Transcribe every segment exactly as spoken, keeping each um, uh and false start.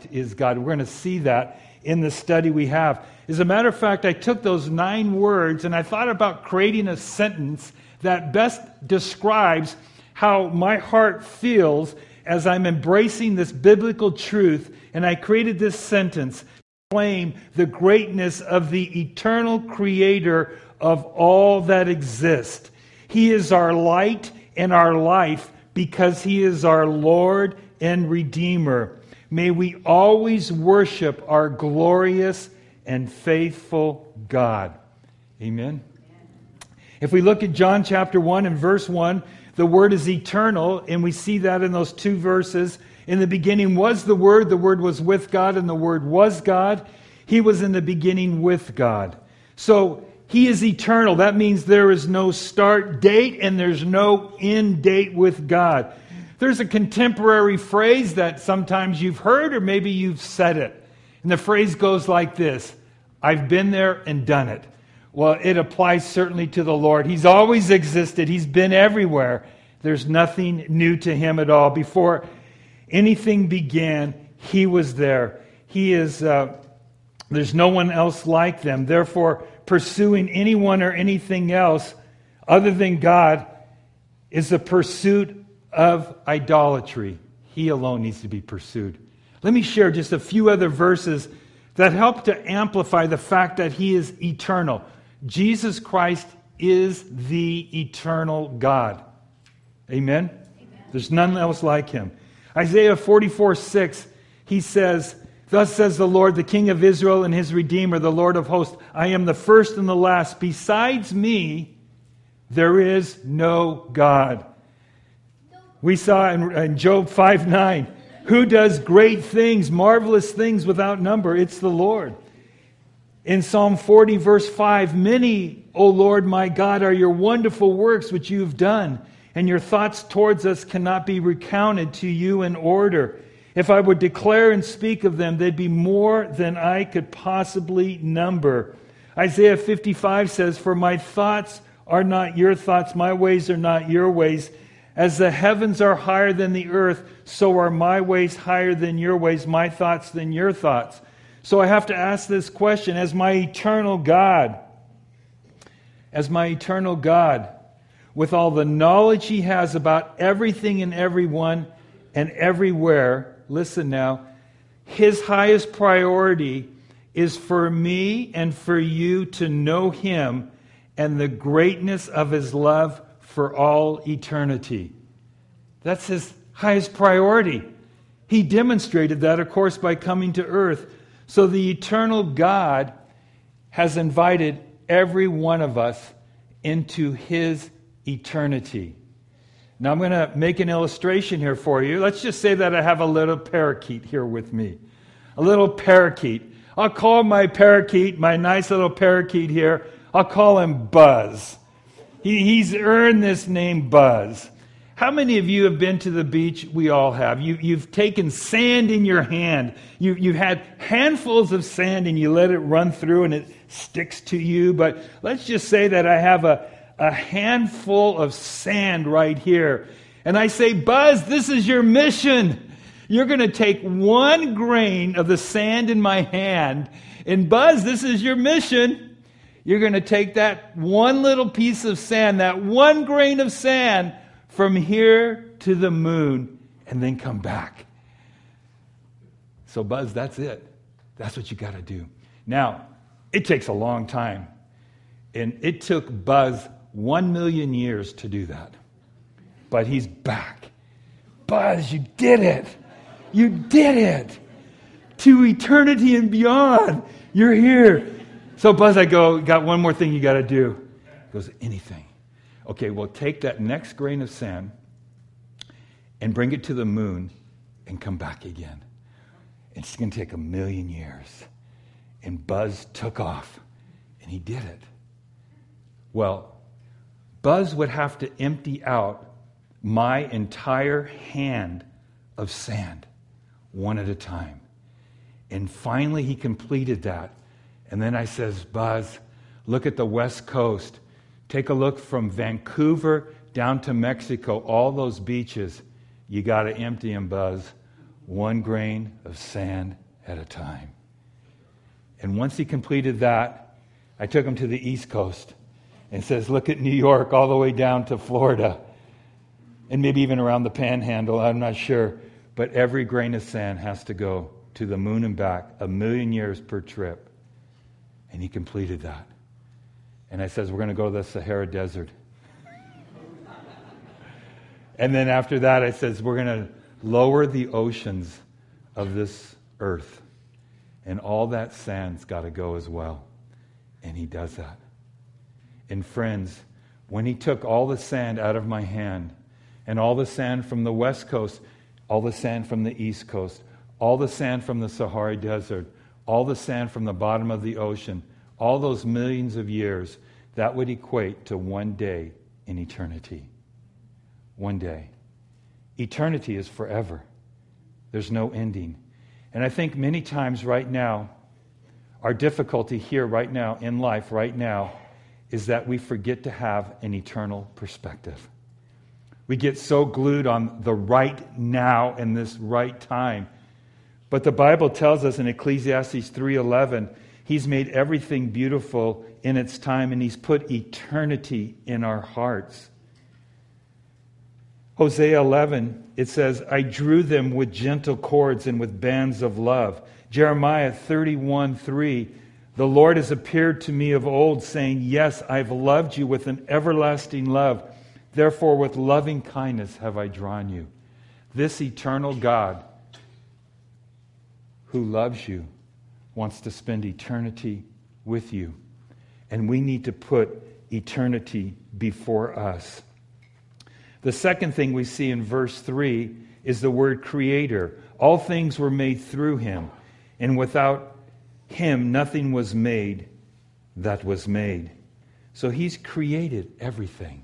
is God. We're going to see that in the study we have. As a matter of fact, I took those nine words and I thought about creating a sentence that best describes how my heart feels as I'm embracing this biblical truth. And I created this sentence, claim the greatness of the eternal creator of all that exists. He is our light and our life because he is our Lord and Redeemer. May we always worship our glorious and faithful God. Amen. If we look at John chapter one and verse one, the word is eternal, and we see that in those two verses. In the beginning was the Word, the Word was with God, and the Word was God. He was in the beginning with God. So he is eternal. That means there is no start date and there's no end date with God. There's a contemporary phrase that sometimes you've heard or maybe you've said it. And the phrase goes like this: I've been there and done it. Well, it applies certainly to the Lord. He's always existed. He's been everywhere. There's nothing new to him at all. Before anything began, he was there. He is, uh, there's no one else like them. Therefore, pursuing anyone or anything else other than God is a pursuit of idolatry. He alone needs to be pursued. Let me share just a few other verses that help to amplify the fact that he is eternal. Jesus Christ is the eternal God. Amen? Amen. There's none else like him. Isaiah forty-four six, he says, Thus says the Lord, the King of Israel and his Redeemer, the Lord of hosts, I am the first and the last. Besides me, there is no God. We saw in, in Job five nine, who does great things, marvelous things without number? It's the Lord. In Psalm forty, verse five, many, O Lord my God, are your wonderful works which you have done, and your thoughts towards us cannot be recounted to you in order. If I would declare and speak of them, they'd be more than I could possibly number. Isaiah fifty-five says, For my thoughts are not your thoughts, my ways are not your ways. As the heavens are higher than the earth, so are my ways higher than your ways, my thoughts than your thoughts. So I have to ask this question, as my eternal God, as my eternal God, with all the knowledge he has about everything and everyone and everywhere, listen now, his highest priority is for me and for you to know him and the greatness of his love for all eternity. That's his highest priority. He demonstrated that, of course, by coming to earth. So the eternal God has invited every one of us into his eternity. Now I'm going to make an illustration here for you. Let's just say that I have a little parakeet here with me. A little parakeet. I'll call my parakeet, my nice little parakeet here, I'll call him Buzz. He, he's earned this name Buzz. How many of you have been to the beach? We all have. You, you've taken sand in your hand. You, you've had handfuls of sand and you let it run through and it sticks to you. But let's just say that I have a, a handful of sand right here. And I say, Buzz, this is your mission. You're going to take one grain of the sand in my hand. And Buzz, this is your mission. You're going to take that one little piece of sand, that one grain of sand, from here to the moon, and then come back. So, Buzz, that's it. That's what you got to do. Now, it takes a long time. And it took Buzz one million years to do that. But he's back. Buzz, you did it. You did it. To eternity and beyond. You're here. So, Buzz, I go, got one more thing you got to do. He goes, anything. Okay, well, take that next grain of sand and bring it to the moon and come back again. It's going to take a million years. And Buzz took off, and he did it. Well, Buzz would have to empty out my entire hand of sand, one at a time. And finally, he completed that. And then I says, Buzz, look at the West Coast. Take a look from Vancouver down to Mexico, all those beaches. You got to empty them, Buzz, one grain of sand at a time. And once he completed that, I took him to the East Coast and says, look at New York all the way down to Florida. And maybe even around the Panhandle, I'm not sure. But every grain of sand has to go to the moon and back, a million years per trip. And he completed that. And I says, we're going to go to the Sahara Desert. And then after that, I says, we're going to lower the oceans of this earth. And all that sand's got to go as well. And he does that. And friends, when he took all the sand out of my hand, and all the sand from the West Coast, all the sand from the East Coast, all the sand from the Sahara Desert, all the sand from the bottom of the ocean, all those millions of years, that would equate to one day in eternity. One day. Eternity is forever. There's no ending. And I think many times right now, our difficulty here right now, in life right now, is that we forget to have an eternal perspective. We get so glued on the right now and this right time. But the Bible tells us in Ecclesiastes three eleven, He's made everything beautiful in its time, and He's put eternity in our hearts. Hosea eleven, it says, I drew them with gentle cords and with bands of love. Jeremiah thirty-one three, the Lord has appeared to me of old, saying, yes, I've loved you with an everlasting love. Therefore, with loving kindness have I drawn you. This eternal God who loves you wants to spend eternity with you. And we need to put eternity before us. The second thing we see in verse three is the word creator. All things were made through Him, and without Him nothing was made that was made. So He's created everything.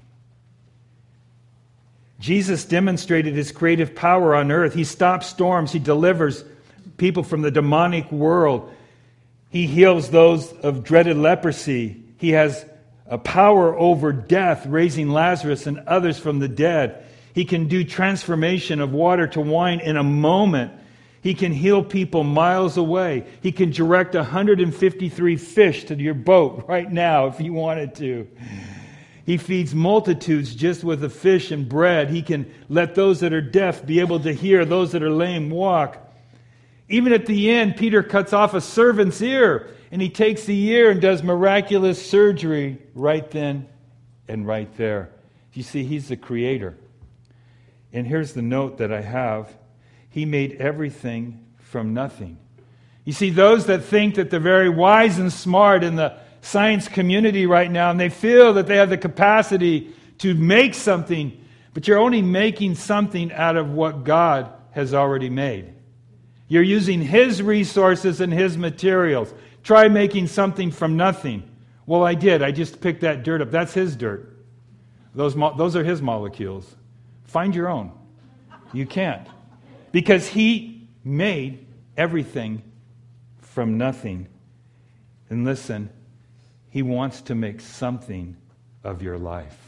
Jesus demonstrated His creative power on earth. He stops storms. He delivers people from the demonic world. He heals those of dreaded leprosy. He has a power over death, raising Lazarus and others from the dead. He can do transformation of water to wine in a moment. He can heal people miles away. He can direct one hundred fifty-three fish to your boat right now if you wanted to. He feeds multitudes just with a fish and bread. He can let those that are deaf be able to hear, those that are lame walk. Even at the end, Peter cuts off a servant's ear, and he takes the ear and does miraculous surgery right then and right there. You see, He's the creator. And here's the note that I have. He made everything from nothing. You see, those that think that they're very wise and smart in the science community right now, and they feel that they have the capacity to make something, but you're only making something out of what God has already made. You're using His resources and His materials. Try making something from nothing. Well, I did. I just picked that dirt up. That's His dirt. Those, mo- those are His molecules. Find your own. You can't. Because He made everything from nothing. And listen, He wants to make something of your life.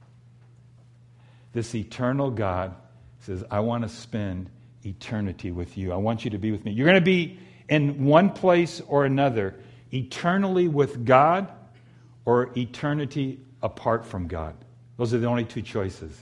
This eternal God says, I want to spend eternity with you. I want you to be with me. You're going to be in one place or another, eternally with God or eternity apart from God. Those are the only two choices.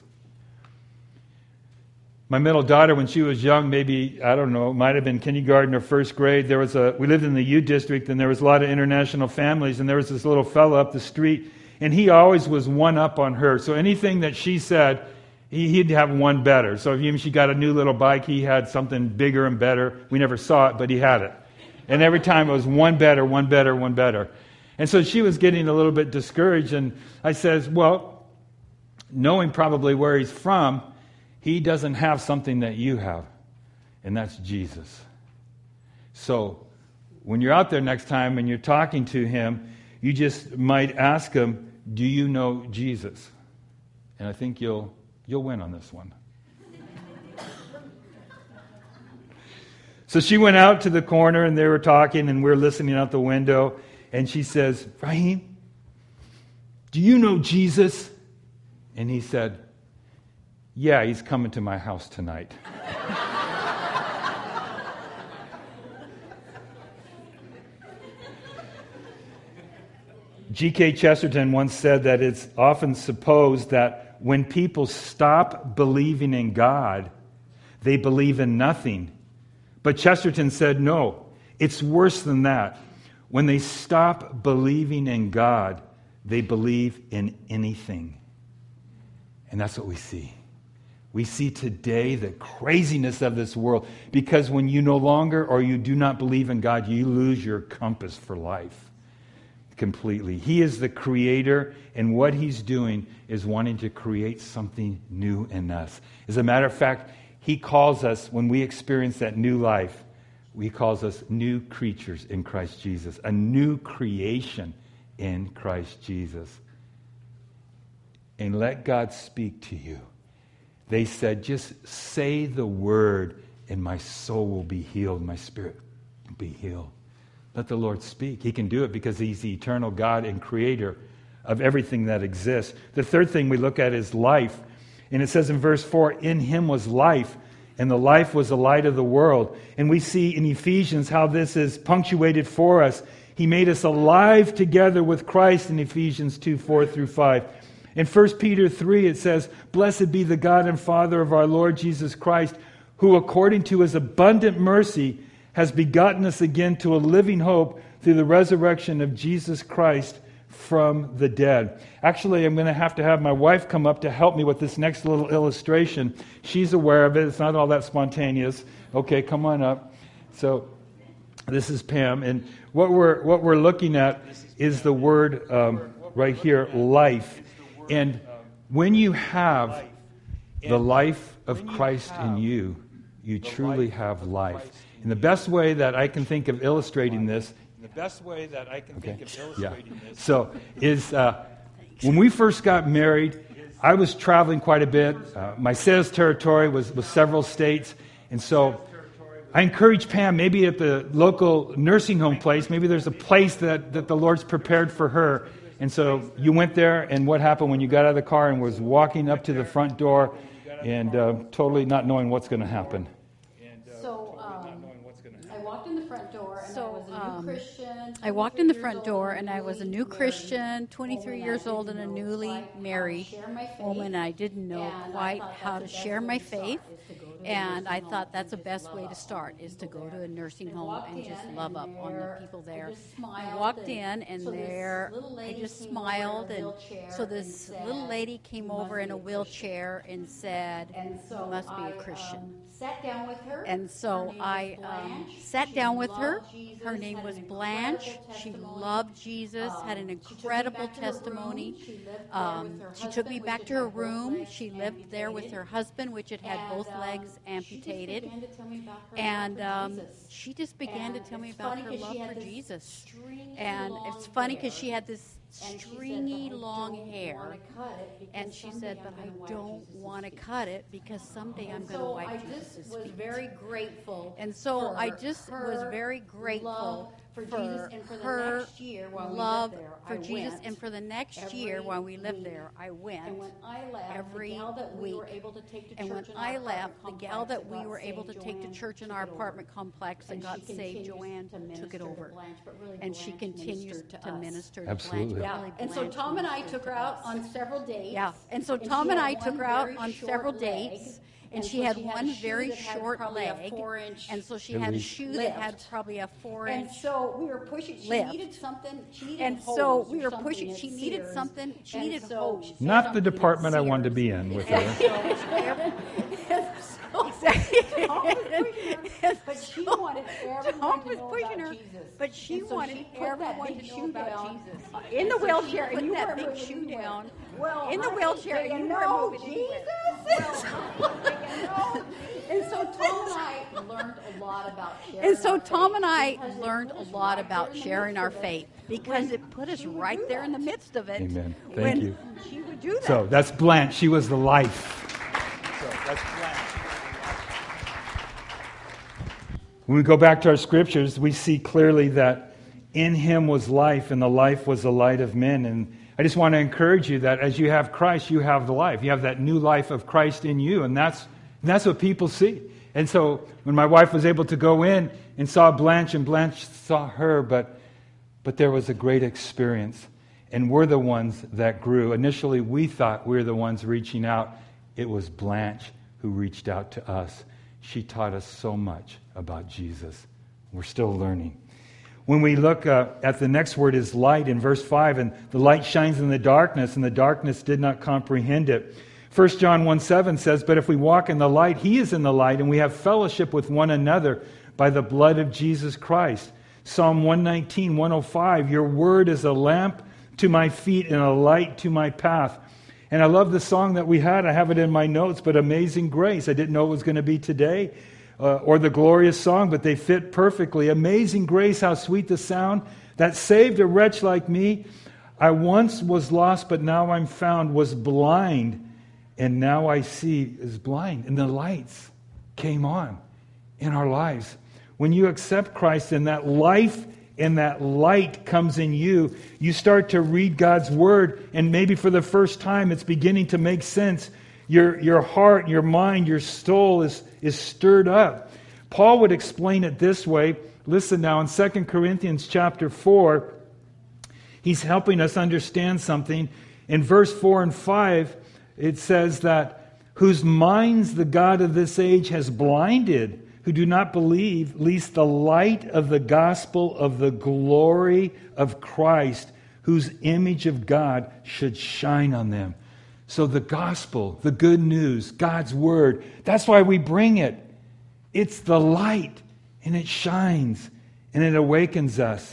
My middle daughter, when she was young, maybe, I don't know, it might have been kindergarten or first grade, there was a, we lived in the U District, and there was a lot of international families, and there was this little fellow up the street, and he always was one up on her. So anything that she said, he, he'd have one better. So if even she got a new little bike, he had something bigger and better. We never saw it, but he had it. And every time it was one better, one better, one better. And so she was getting a little bit discouraged, and I says, well, knowing probably where he's from, he doesn't have something that you have, and that's Jesus. So when you're out there next time and you're talking to him, you just might ask him, do you know Jesus? And I think you'll you'll win on this one. So she went out to the corner, and they were talking, and we were listening out the window, and she says, Raheem, do you know Jesus? And he said, yeah, he's coming to my house tonight. G K Chesterton once said that it's often supposed that when people stop believing in God, they believe in nothing. But Chesterton said, no, it's worse than that. When they stop believing in God, they believe in anything. And that's what we see. We see today the craziness of this world, because when you no longer or you do not believe in God, you lose your compass for life completely. He is the creator, and what he's doing is wanting to create something new in us. As a matter of fact, he calls us, when we experience that new life, he calls us new creatures in Christ Jesus, a new creation in Christ Jesus. And let God speak to you. They said, just say the word and my soul will be healed, my spirit will be healed. Let the Lord speak. He can do it because he's the eternal God and creator of everything that exists. The third thing we look at is life. And it says in verse four, in him was life, and the life was the light of the world. And we see in Ephesians how this is punctuated for us. He made us alive together with Christ in Ephesians two, four through five. In First Peter three, it says, blessed be the God and Father of our Lord Jesus Christ, who according to his abundant mercy has begotten us again to a living hope through the resurrection of Jesus Christ from the dead. Actually, I'm going to have to have my wife come up to help me with this next little illustration. She's aware of it. It's not all that spontaneous. Okay, come on up. So this is Pam, and what we're what we're looking at is the word um, right here, life. And when you have the life of Christ in you, you truly have life. And the best way that I can think of illustrating this, the best way that I can okay. think of illustrating yeah. this, so is uh, when we first got married, I was traveling quite a bit. Uh, my sales territory was was several states, and so I encourage Pam, maybe at the local nursing home place, maybe there's a place that, that the Lord's prepared for her. And so you went there, and what happened when you got out of the car and was walking up to the front door and uh, totally not knowing what's going to happen? So um, I walked in the front door, and So, I was a new um, Christian. I walked in the front door, and I was a new Christian, twenty-three years old, and a newly married woman. I didn't know quite how to share my faith, and I thought that's the best way to start, is to go to a nursing home and just love up on the people there. I walked in, and there I just smiled, and so this little lady came over in a wheelchair and said, "You must be a Christian." Sat down with her. And so I um, sat down with her. Her name was Blanche. She loved Jesus, had an incredible testimony. Um, she took me back to her room. She lived there with her husband, which had had both legs amputated. And um, she just began to tell me about her love for Jesus. And it's funny because she had this stringy long hair, and she said, but I don't want to cut it because someday I'm going to wipe Jesus' feet. I just was very grateful. And so I just was very grateful for for Jesus, and for the her next year while we love lived there, for I Jesus, went and for the next every year while we lived week. there, I went And when I left, every the gal that we week. were able to take to And church when in I our left, the apartment gal that complex we were got able to saved, take to Joanne church in took our it over. apartment complex and And got she saved, continues Joanne to took it minister to over. Blanche, but really And she Blanche continues ministered to to us. minister to Absolutely. Blanche. Yeah, Really, and so Blanche Tom and I ministered took to her out us. on several dates. Yeah, and so and Tom she and had I one took her out very on short several leg, dates, and and she so had she had a one shoe very that had short probably a leg, four-inch and so she At had a least. shoe that lift. had probably a And four-inch. so we were pushing. She lift. needed something. She needed And hose so or we were something pushing. at She needed Sears. something. She And needed so hose. Not the Something at department I wanted to Sears. be in with And her. so, exactly. Tom was pushing her, but she wanted everyone Tom to was know pushing about her, Jesus. but she And so wanted she put that everyone big to know shoe about down Jesus. in the So she wheelchair, put and you that weren't big moving shoe anywhere. down Well, in the honey, wheelchair, do and you you weren't know moving Jesus? anywhere. Do you know? And so Tom and I learned a lot about sharing. And so our Tom faith and I because it learned put a us lot right about there in the sharing midst our of it. faith because When it put us she would right do there in the that. midst of it. Amen. Thank when you. She would do that. So that's Blanche. She was the life. So that's Blanche. When we go back to our scriptures, we see clearly that in him was life, and the life was the light of men. And I just want to encourage you that as you have Christ, you have the life. You have that new life of Christ in you, and that's and that's what people see. And so when my wife was able to go in and saw Blanche, and Blanche saw her, but but there was a great experience. And we're the ones that grew. Initially, we thought we were the ones reaching out. It was Blanche who reached out to us. She taught us so much about Jesus. We're still learning. When we look uh, at the next word is light in verse five, and the light shines in the darkness, and the darkness did not comprehend it. First John one seven says, but if we walk in the light, he is in the light, and we have fellowship with one another by the blood of Jesus Christ. Psalm one nineteen, one oh five, your word is a lamp to my feet and a light to my path. And I love the song that we had. I have it in my notes, but Amazing Grace. I didn't know it was going to be today. Uh, or the glorious song, but they fit perfectly. Amazing grace, how sweet the sound that saved a wretch like me. I once was lost, but now I'm found, was blind, and now I see is blind. And the lights came on in our lives. When you accept Christ and that life and that light comes in you, you start to read God's Word, and maybe for the first time it's beginning to make sense. Your, your heart, your mind, your soul is, is stirred up. Paul would explain it this way. Listen now, in Second Corinthians chapter four, he's helping us understand something. In verse four and five, it says that, whose minds the God of this age has blinded, who do not believe, lest the light of the gospel of the glory of Christ, whose image of God should shine on them. So the gospel, the good news, God's word, that's why we bring it. It's the light, and it shines, and it awakens us.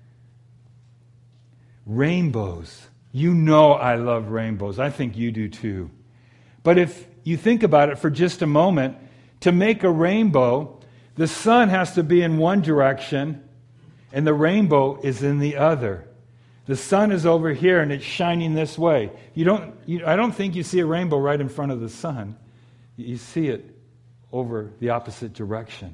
Rainbows. You know I love rainbows. I think you do too. But if you think about it for just a moment, to make a rainbow, the sun has to be in one direction, and the rainbow is in the other. The sun is over here and it's shining this way. You don't. You, I don't think you see a rainbow right in front of the sun. You see it over the opposite direction.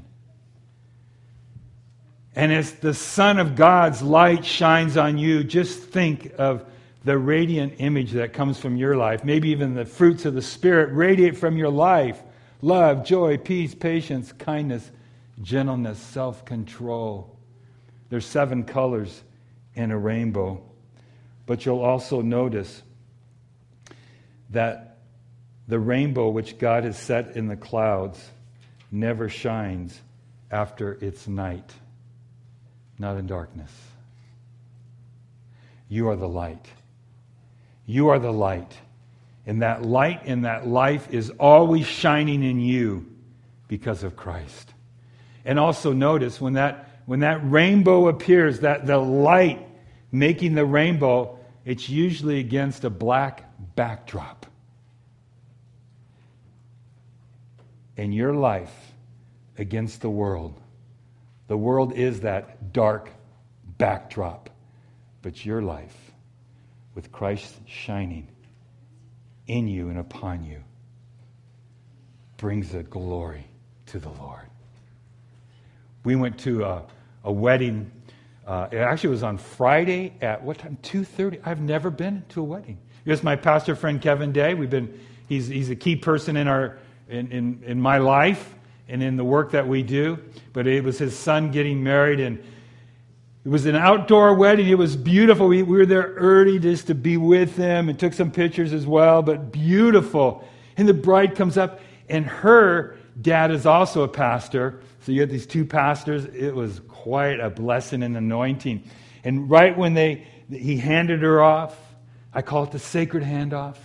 And as the Son of God's light shines on you, just think of the radiant image that comes from your life. Maybe even the fruits of the Spirit radiate from your life. Love, joy, peace, patience, kindness, gentleness, self-control. There's seven colors in a rainbow. But you'll also notice that the rainbow which God has set in the clouds never shines after it's night, not in darkness. You are the light. You are the light. And that light and that life is always shining in you because of Christ. And also notice when that when that rainbow appears, that the light making the rainbow, it's usually against a black backdrop. And your life against the world. The world is that dark backdrop. But your life, with Christ shining in you and upon you, brings a glory to the Lord. We went to a, a wedding. Uh, it actually was on Friday at what time? two thirty. I've never been to a wedding. Here's my pastor friend Kevin Day. We've been. He's he's a key person in our in, in in my life and in the work that we do. But it was his son getting married, and it was an outdoor wedding. It was beautiful. We, we were there early just to be with him and took some pictures as well. But beautiful. And the bride comes up, and her dad is also a pastor. So you had these two pastors. It was quite a blessing and anointing. And right when they he handed her off, I call it the sacred handoff,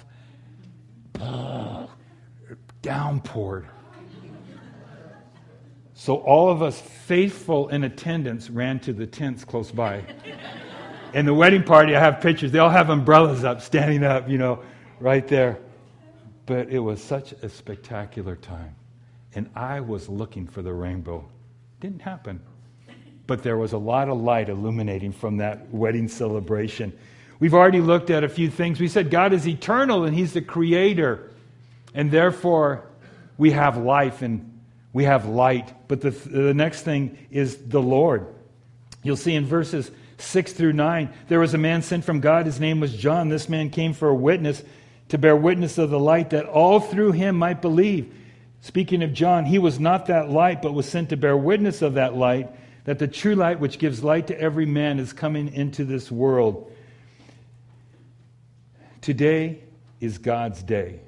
downpoured. So all of us faithful in attendance ran to the tents close by. And the wedding party, I have pictures. They all have umbrellas up, standing up, you know, right there. But it was such a spectacular time. And I was looking for the rainbow. Didn't happen. But there was a lot of light illuminating from that wedding celebration. We've already looked at a few things. We said God is eternal and He's the creator. And therefore, we have life and we have light. But the, the next thing is the Lord. You'll see in verses six through nine, there was a man sent from God. His name was John. This man came for a witness, to bear witness of the light, that all through him might believe. Speaking of John, he was not that light, but was sent to bear witness of that light, that the true light which gives light to every man is coming into this world. Today is God's day.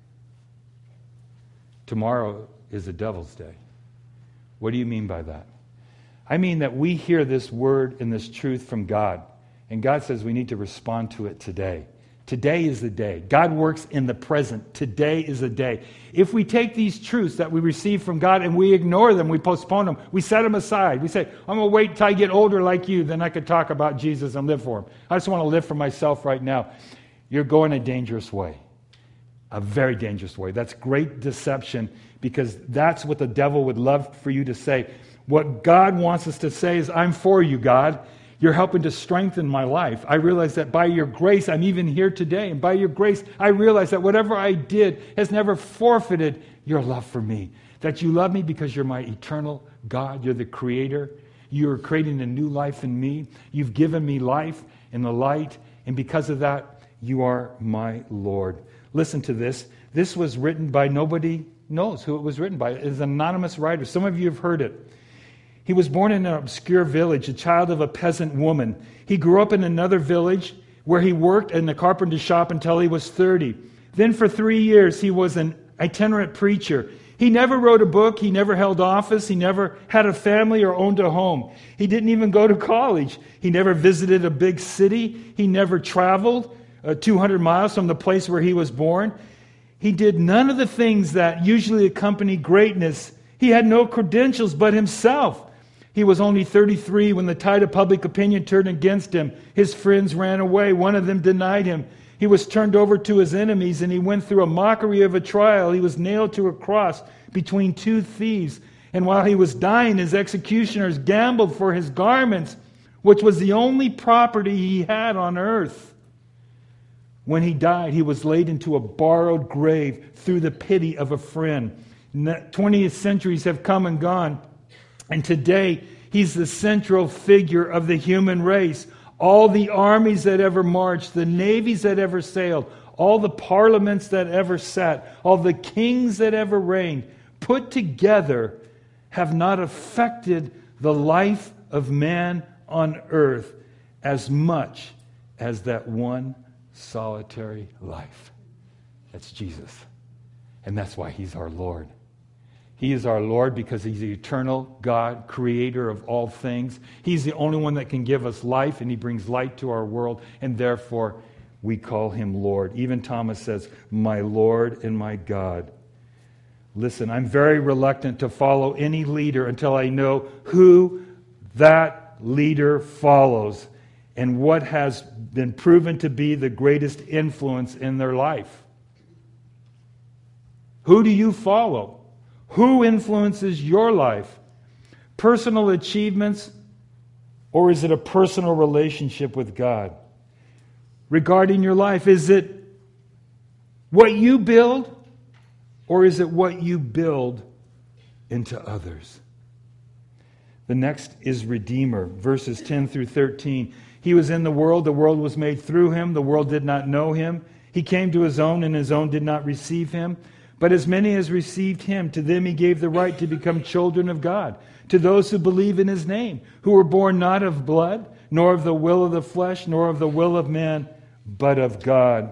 Tomorrow is the devil's day. What do you mean by that? I mean that we hear this word and this truth from God, and God says we need to respond to it today. Today is the day. God works in the present. Today is the day. If we take these truths that we receive from God and we ignore them, we postpone them, we set them aside. We say, I'm going to wait until I get older like you, then I could talk about Jesus and live for him. I just want to live for myself right now. You're going a dangerous way. A very dangerous way. That's great deception, because that's what the devil would love for you to say. What God wants us to say is, I'm for you, God. You're helping to strengthen my life. I realize that by your grace, I'm even here today. And by your grace, I realize that whatever I did has never forfeited your love for me. That you love me because you're my eternal God. You're the creator. You're creating a new life in me. You've given me life in the light. And because of that, you are my Lord. Listen to this. This was written by, nobody knows who it was written by. It's an anonymous writer. Some of you have heard it. He was born in an obscure village, a child of a peasant woman. He grew up in another village where he worked in the carpenter shop until he was thirty. Then for three years, he was an itinerant preacher. He never wrote a book. He never held office. He never had a family or owned a home. He didn't even go to college. He never visited a big city. He never traveled uh, two hundred miles from the place where he was born. He did none of the things that usually accompany greatness. He had no credentials but himself. He was only thirty-three when the tide of public opinion turned against him. His friends ran away. One of them denied him. He was turned over to his enemies, and he went through a mockery of a trial. He was nailed to a cross between two thieves. And while he was dying, his executioners gambled for his garments, which was the only property he had on earth. When he died, he was laid into a borrowed grave through the pity of a friend. twentieth centuries have come and gone. And today, he's the central figure of the human race. All the armies that ever marched, the navies that ever sailed, all the parliaments that ever sat, all the kings that ever reigned, put together, have not affected the life of man on earth as much as that one solitary life. That's Jesus. And that's why he's our Lord. He is our Lord because he's the eternal God, creator of all things. He's the only one that can give us life, and he brings light to our world, and therefore we call him Lord. Even Thomas says, my Lord and my God. Listen, I'm very reluctant to follow any leader until I know who that leader follows and what has been proven to be the greatest influence in their life. Who do you follow? Who influences your life? Personal achievements, or is it a personal relationship with God? Regarding your life, is it what you build, or is it what you build into others? The next is Redeemer, verses ten through thirteen. He was in the world, the world was made through him, the world did not know him. He came to his own, and his own did not receive him. But as many as received him, to them he gave the right to become children of God, to those who believe in his name, who were born not of blood, nor of the will of the flesh, nor of the will of man, but of God.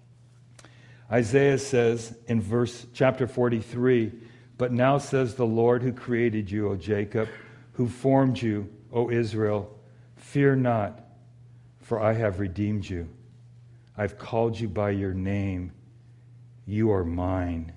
Isaiah says in verse chapter forty-three, but now says the Lord who created you, O Jacob, who formed you, O Israel, fear not, for I have redeemed you. I've called you by your name. You are mine.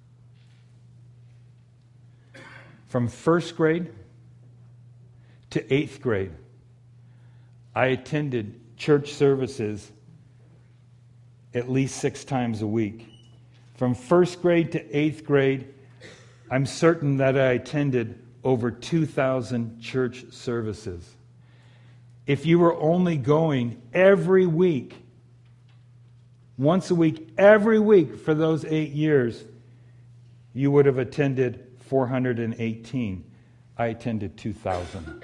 From first grade to eighth grade, I attended church services at least six times a week. From first grade to eighth grade, I'm certain that I attended over two thousand church services. If you were only going every week, once a week, every week for those eight years, you would have attended four hundred eighteen. I attended two thousand.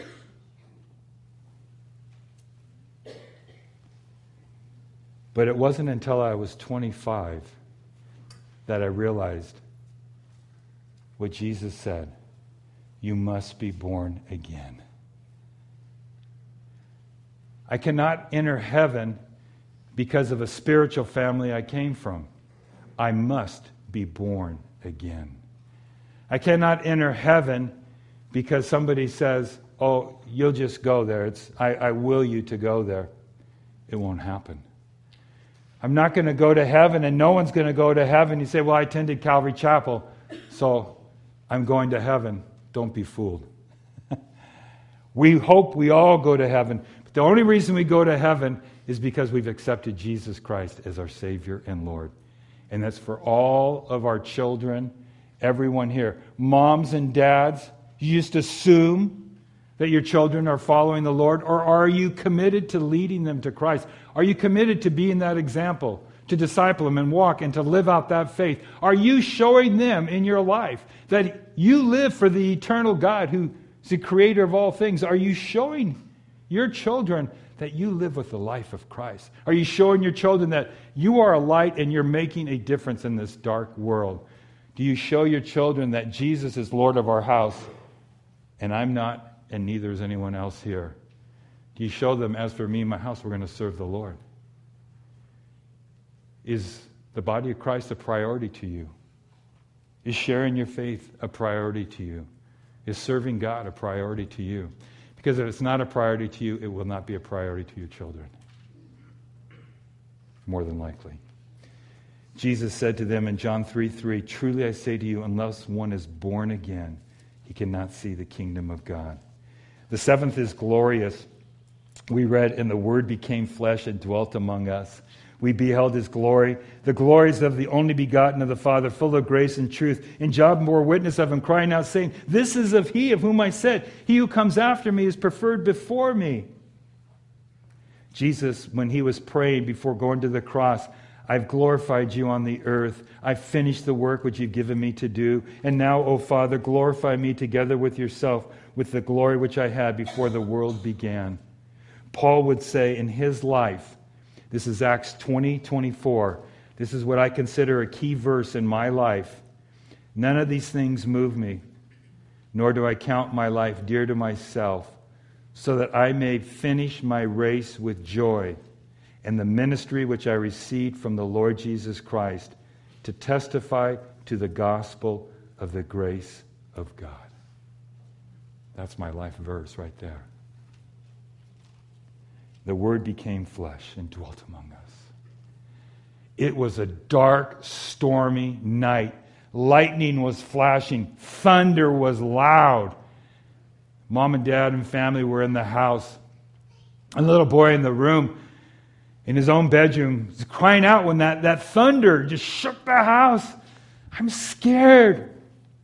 But it wasn't until I was twenty-five that I realized what Jesus said, you must be born again. I cannot enter heaven because of a spiritual family I came from. I must be born again. I cannot enter heaven because somebody says, oh, you'll just go there. It's I, I will you to go there. It won't happen. I'm not going to go to heaven, and no one's going to go to heaven. You say, well, I attended Calvary Chapel, so I'm going to heaven. Don't be fooled. We hope we all go to heaven. But the only reason we go to heaven is because we've accepted Jesus Christ as our Savior and Lord. And that's for all of our children, everyone here. Moms and dads, you just assume that your children are following the Lord, or are you committed to leading them to Christ? Are you committed to being that example, to disciple them and walk and to live out that faith? Are you showing them in your life that you live for the eternal God who is the creator of all things? Are you showing your children that you live with the life of Christ? Are you showing your children that you are a light and you're making a difference in this dark world? Do you show your children that Jesus is Lord of our house and I'm not, and neither is anyone else here? Do you show them, as for me and my house, we're going to serve the Lord? Is the body of Christ a priority to you? Is sharing your faith a priority to you? Is serving God a priority to you? Because if it's not a priority to you, it will not be a priority to your children. More than likely. Jesus said to them in John three three, truly I say to you, unless one is born again, he cannot see the kingdom of God. The seventh is glorious. We read, and the Word became flesh and dwelt among us. We beheld His glory, the glories of the only begotten of the Father, full of grace and truth. And John bore witness of Him, crying out, saying, this is of He of whom I said, He who comes after me is preferred before me. Jesus, when He was praying before going to the cross, I've glorified you on the earth. I've finished the work which you've given me to do. And now, O Father, glorify me together with yourself, with the glory which I had before the world began. Paul would say in his life, this is Acts twenty twenty-four, this is what I consider a key verse in my life. None of these things move me, nor do I count my life dear to myself, so that I may finish my race with joy and the ministry which I received from the Lord Jesus Christ, to testify to the gospel of the grace of God. That's my life verse right there. The Word became flesh and dwelt among us. It was a dark, stormy night. Lightning was flashing. Thunder was loud. Mom and Dad and family were in the house. And the little boy in the room, in his own bedroom, was crying out when that, that thunder just shook the house. I'm scared.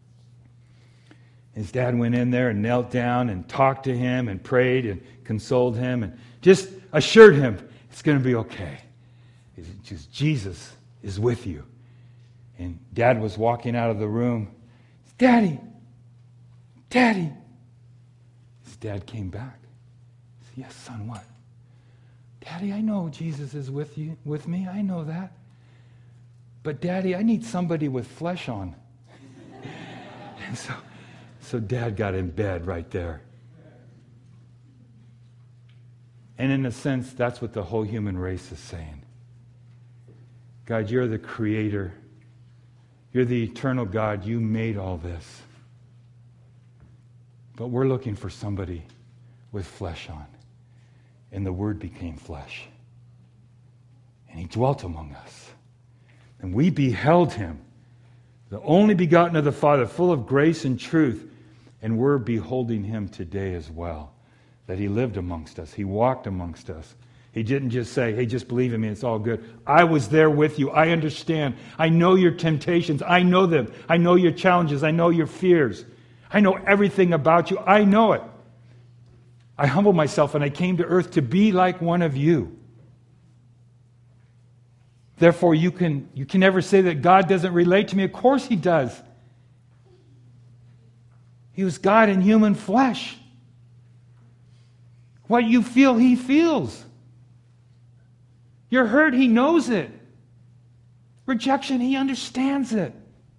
His dad went in there and knelt down and talked to him and prayed and consoled him and just assured him it's going to be okay. It's just Jesus is with you. And Dad was walking out of the room. Daddy, Daddy. His dad came back. He said, yes, son, what? Daddy, I know Jesus is with you, with me. I know that. But Daddy, I need somebody with flesh on. And so, so Dad got in bed right there. And in a sense, that's what the whole human race is saying. God, you're the creator. You're the eternal God. You made all this. But we're looking for somebody with flesh on. And the Word became flesh. And He dwelt among us. And we beheld Him, the only begotten of the Father, full of grace and truth. And we're beholding Him today as well. That He lived amongst us. He walked amongst us. He didn't just say, hey, just believe in me, it's all good. I was there with you. I understand. I know your temptations. I know them. I know your challenges. I know your fears. I know everything about you. I know it. I humbled myself and I came to earth to be like one of you. Therefore, you can, you can never say that God doesn't relate to me. Of course He does. He was God in human flesh. What you feel, He feels. You're hurt, He knows it. Rejection, He understands it.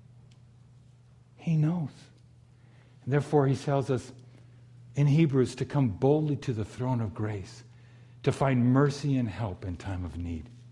He knows. And therefore, He tells us in Hebrews to come boldly to the throne of grace, to find mercy and help in time of need.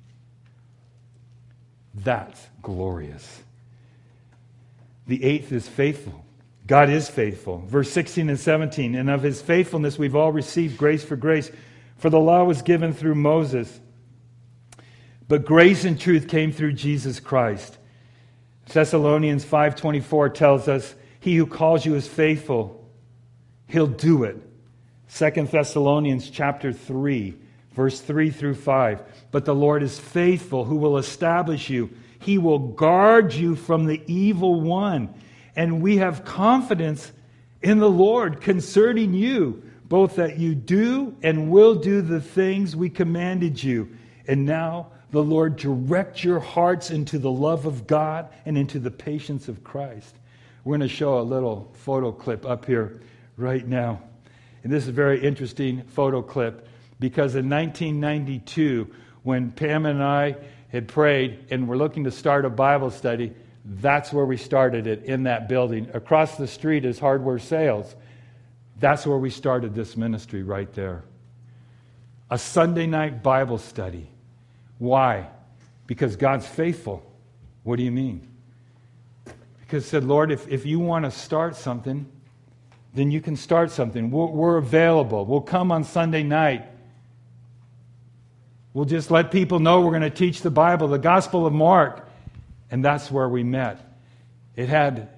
That's glorious. The eighth is faithful. God is faithful. Verse sixteen and seventeen, and of his faithfulness we've all received grace for grace. For the law was given through Moses, but grace and truth came through Jesus Christ. Thessalonians five twenty-four tells us, he who calls you is faithful. He'll do it. Second Thessalonians chapter three, verse three through five. But the Lord is faithful, who will establish you. He will guard you from the evil one. And we have confidence in the Lord concerning you, both that you do and will do the things we commanded you. And now the Lord direct your hearts into the love of God and into the patience of Christ. We're going to show a little photo clip up here right now. And this is a very interesting photo clip because in nineteen ninety-two, when Pam and I had prayed and were looking to start a Bible study, that's where we started it, in that building. Across the street is Hardware Sales. That's where we started this ministry right there. A Sunday night Bible study. Why? Because God's faithful. What do you mean? Because he said, Lord, if, if you want to start something, then you can start something. We're, we're available. We'll come on Sunday night. We'll just let people know we're going to teach the Bible, the Gospel of Mark. And that's where we met. It had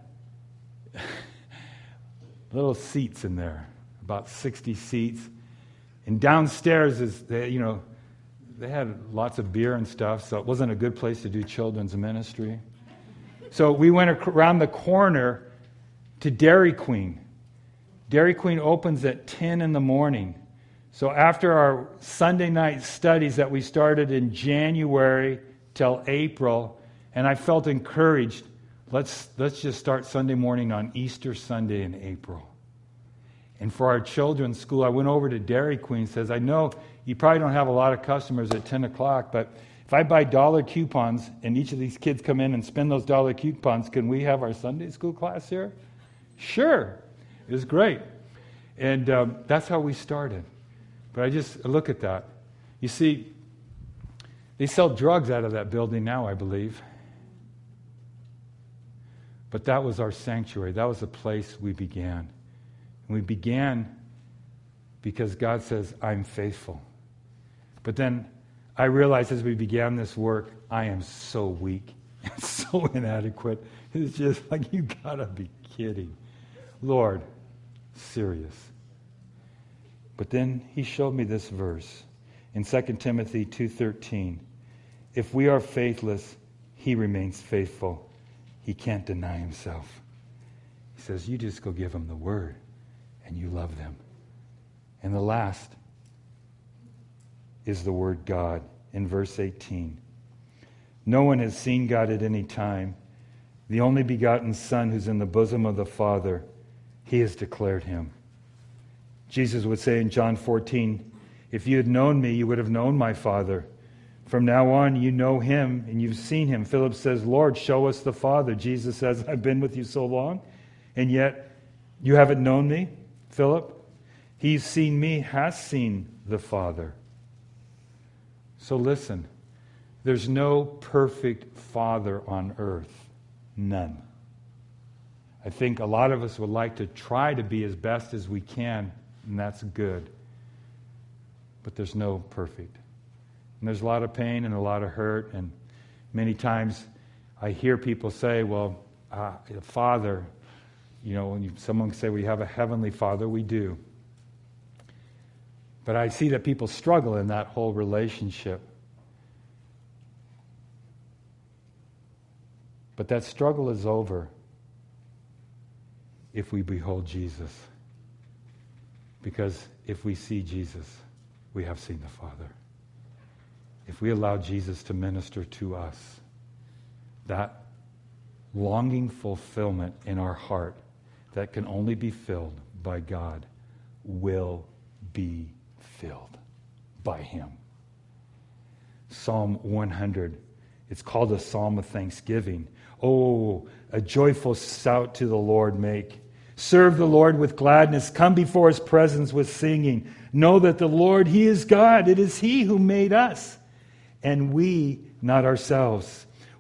little seats in there, about sixty seats. And downstairs is, you know, they had lots of beer and stuff, so it wasn't a good place to do children's ministry. So we went around the corner to Dairy Queen. Dairy Queen opens at ten in the morning. So after our Sunday night studies that we started in January till April, and I felt encouraged, let's let's just start Sunday morning on Easter Sunday in April. And for our children's school, I went over to Dairy Queen and says, I know you probably don't have a lot of customers at ten o'clock, but if I buy dollar coupons and each of these kids come in and spend those dollar coupons, can we have our Sunday school class here? Sure. It was great. And um, that's how we started. But I just look at that. You see, they sell drugs out of that building now, I believe. But that was our sanctuary. That was the place we began. And we began because God says, I'm faithful. But then I realized as we began this work, I am so weak and so inadequate. It's just like, you gotta be kidding. Lord, serious. But then he showed me this verse in Second Timothy two thirteen. If we are faithless, he remains faithful. He can't deny himself. He says, you just go give them the word and you love them. And the last is the word God in verse eighteen. No one has seen God at any time. The only begotten Son who's in the bosom of the Father, he has declared him. Jesus would say in John fourteen, if you had known me, you would have known my Father. From now on, you know him and you've seen him. Philip says, Lord, show us the Father. Jesus says, I've been with you so long, and yet you haven't known me, Philip. He's seen me, has seen the Father. So listen, there's no perfect father on earth. None. I think a lot of us would like to try to be as best as we can, and that's good. But there's no perfect. And there's a lot of pain and a lot of hurt, and many times I hear people say, well, uh, the Father, you know, when you, someone say we have a heavenly Father, we do. But I see that people struggle in that whole relationship. But that struggle is over if we behold Jesus. Because if we see Jesus, we have seen the Father. If we allow Jesus to minister to us, that longing fulfillment in our heart that can only be filled by God will be filled by him. Psalm one hundred, it's called a psalm of thanksgiving. Oh, a joyful shout to the Lord make. Serve the Lord with gladness. Come before his presence with singing. Know that the Lord, he is God. It is he who made us, and we not ourselves.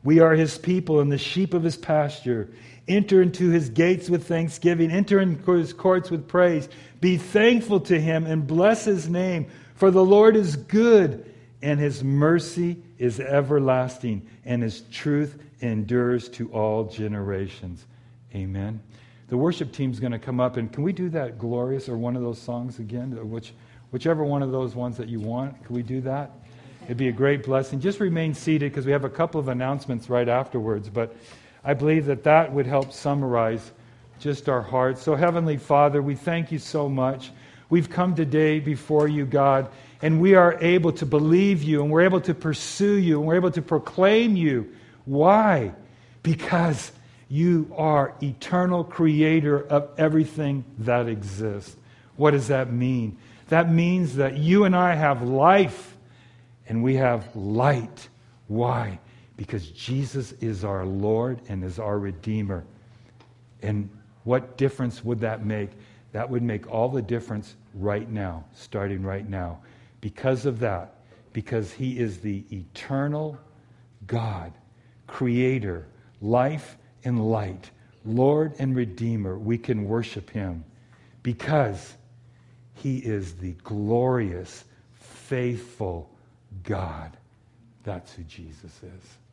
We are his people and the sheep of his pasture. Enter into his gates with thanksgiving. Enter into his courts with praise. Be thankful to him and bless his name. For the Lord is good, and his mercy is everlasting, and his truth endures to all generations. Amen. The worship team's going to come up, and can we do that Glorious or one of those songs again? Which, whichever one of those ones that you want. Can we do that? It'd be a great blessing. Just remain seated because we have a couple of announcements right afterwards. But I believe that that would help summarize just our hearts. So Heavenly Father, we thank you so much. We've come today before you, God, and we are able to believe you, and we're able to pursue you, and we're able to proclaim you. Why? Because you are eternal creator of everything that exists. What does that mean? That means that you and I have life, and we have light. Why? Because Jesus is our Lord and is our Redeemer. And what difference would that make? That would make all the difference right now, starting right now. Because of that, because he is the eternal God, creator, life and light, Lord and Redeemer, we can worship him because he is the glorious, faithful God. That's who Jesus is.